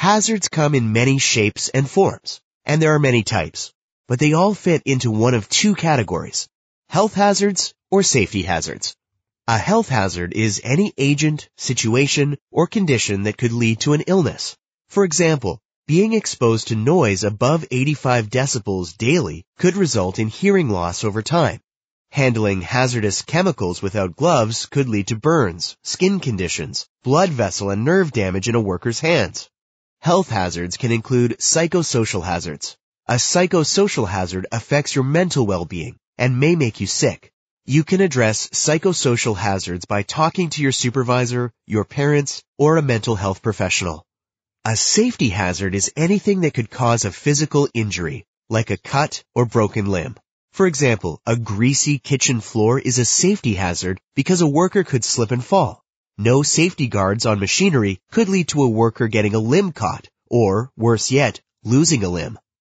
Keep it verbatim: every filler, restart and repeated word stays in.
Hazards come in many shapes and forms, and there are many types, but they all fit into one of two categories: health hazards or safety hazards. A health hazard is any agent, situation, or condition that could lead to an illness. For example, being exposed to noise above eighty-five decibels daily could result in hearing loss over time. Handling hazardous chemicals without gloves could lead to burns, skin conditions, blood vessel and nerve damage in a worker's hands. Health hazards can include psychosocial hazards. A psychosocial hazard affects your mental well-being and may make you sick. You can address psychosocial hazards by talking to your supervisor, your parents, or a mental health professional. A safety hazard is anything that could cause a physical injury, like a cut or broken limb. For example, a greasy kitchen floor is a safety hazard because a worker could slip and fall. No safety guards on machinery could lead to a worker getting a limb caught, or, worse yet, losing a limb.